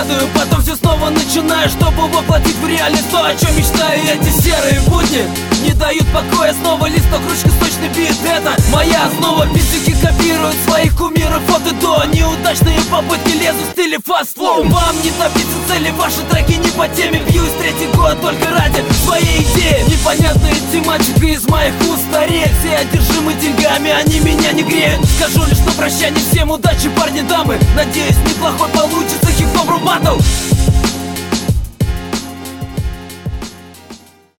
падаю, потом все снова начинаю, чтобы воплотить в реальность то, о чем мечтаю. Эти серые будни не дают покоя. Снова листок, ручка, сочный бит. Это моя основа. Битики копируют своих кумиров от и до. Неудачные попытки лезут в стиле фастфлоу. Вам не добиться цели, ваши треки не по теме. Бьюсь третий год только ради своей идеи. Непонятная тематика из моих уст стареет. Все одержимы деньгами, они меня не греют. Скажу лишь на прощание всем удачи, парни, дамы. Надеюсь, неплохой получится хип-хоп батл.